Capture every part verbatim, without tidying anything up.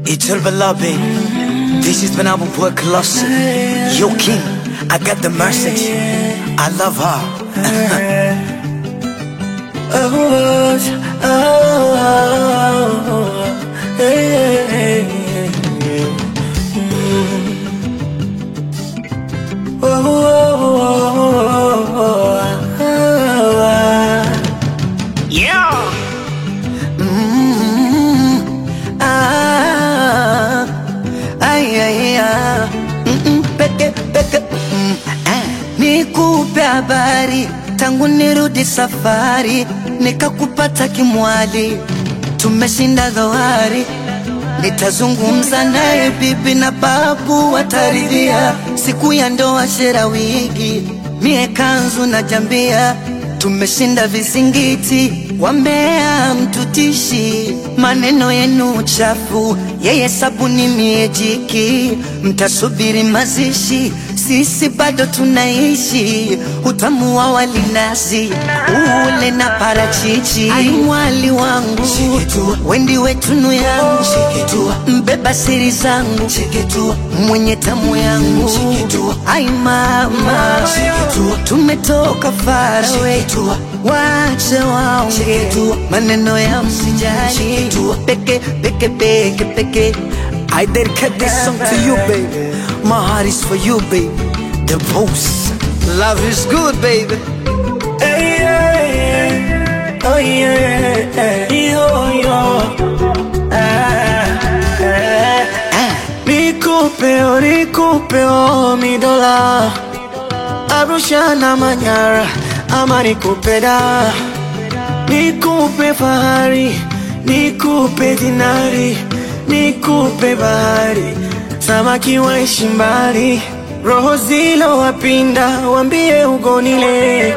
It's all love, baby. This is when I will work closer. Yo, King, I got the message. I love her. Oh, oh, oh, hey, hey, hey. Oh, oh, oh, oh, yeah. Mm-hmm. Ah, ay, ay, ah. Mm-mm, peke, peke. Mm, ah. Nikupe habari tangu nirudi safari, nikakupata kimwali, tumeshinda dhoari. Nitazungumza naye bibi na babu wataridhia, siku ya ndoa shera wigi, mie kanzu na jambia. Tumeshinda vizingiti, wambea mtutishi, maneno yenu chafu, yeye sabuni mie jiki. Mtasubiri mazishi, sisi bado tunaishi, utamu wa wali nazi, ule na parachichi. Ai mwali wangu, wendi wetunu yangu, mbeba siri zangu, mwenye tamu yangu. Ai mama, tumetoka far away, wache waonge maneno ya msijali. Peke, peke, peke, peke. I dedicate this song to you, baby. My heart is for you, baby. The boss. Love is good, baby. hey, hey, oh yeah, yo, yo. Ah, ah, ah. Nikupe, oh, nikupe, oh, mi dola, Arusha na Manyara, ama nikupe da. Nikupe fahari, nikupe dinari, nikupe bahari, samaki waishi mbali. Roho zilo wapinda, wambie ugonile,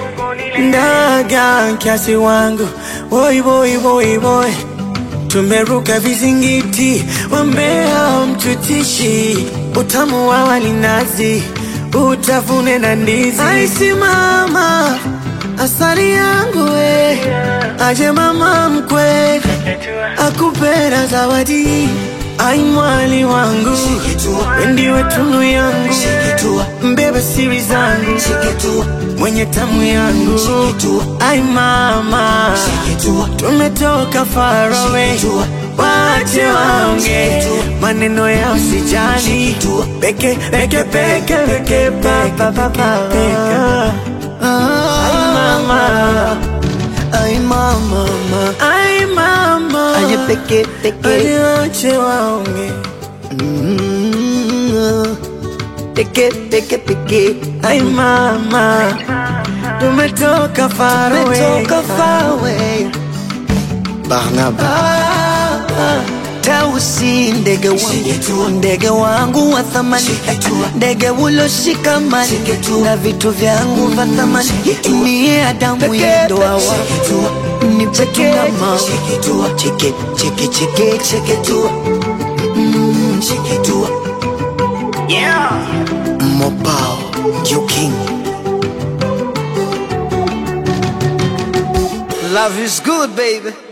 ndaga kiasi wangu, boy boy boy boy. Tumeruka vizingiti, wambea mtutishi, utamu wa wali nazi, utafune na ndizi. Aisi mama, asali yangu we, aje mama mkwe, akupenda zawadi. Ai mwali wangu, wendi wetunu yangu, mbeba siri zangu, mwenye tamu yangu. Ai mama, tumetoka far away, wache waonge maneno ya usijali. Peke, peke, peke, peke, pa, pa, pa, pa, peke. Ai mama, Ay mama, ai mama, ay peke, peke. Ay wache waonge Mm, peke, peke, peke. ai mama, tumetoka far away, Tumetoka far away. Barnaba, ah, ah. Tausi ndege wangu, ndege wangu wa thamani, ndege uloshika mali na vitu vyangu vya thamani. Ni Adamu yendoa wangu, ni peke na mama. Cheke, cheke, cheke, cheke tu. Mm, cheke tu. Yeah. Mobile, you king. Love is good, baby.